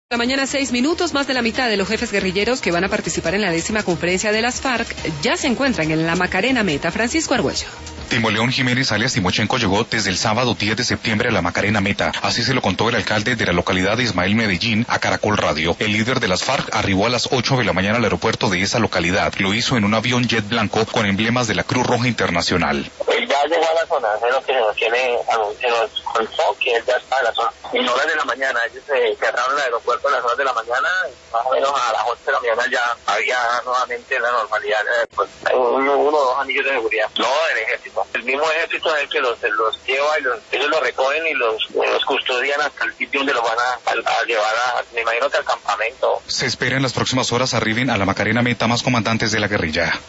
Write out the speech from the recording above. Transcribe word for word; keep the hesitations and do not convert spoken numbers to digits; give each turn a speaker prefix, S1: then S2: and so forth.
S1: La mañana, seis minutos, más de la mitad de los jefes guerrilleros que van a participar en la décima conferencia de las FARC ya se encuentran en la Macarena Meta. Francisco Argüello.
S2: Timoleón Jiménez alias Timochenko llegó desde el sábado diez de septiembre a la Macarena Meta. Así se lo contó el alcalde de la localidad de Ismael Medellín a Caracol Radio. El líder de las FARC arribó a las ocho de la mañana al aeropuerto de esa localidad. Lo hizo en un avión jet blanco con emblemas de la Cruz Roja Internacional.
S3: Él ya llegó a la zona, es lo que se nos tiene, se nos contó que él ya está en la zona. En horas de la mañana, ellos se cerraron el aeropuerto a las horas de la mañana, más o menos a las ocho de la mañana ya había nuevamente la normalidad, pues, uno, uno o dos anillos de seguridad. No, del ejército. El mismo ejército es el que los, los lleva y los, ellos los recogen y los, los custodian hasta el sitio donde los van a, a, a llevar a, me imagino que al campamento.
S2: Se espera en las próximas horas arriben a la Macarena Meta más comandantes de la guerrilla.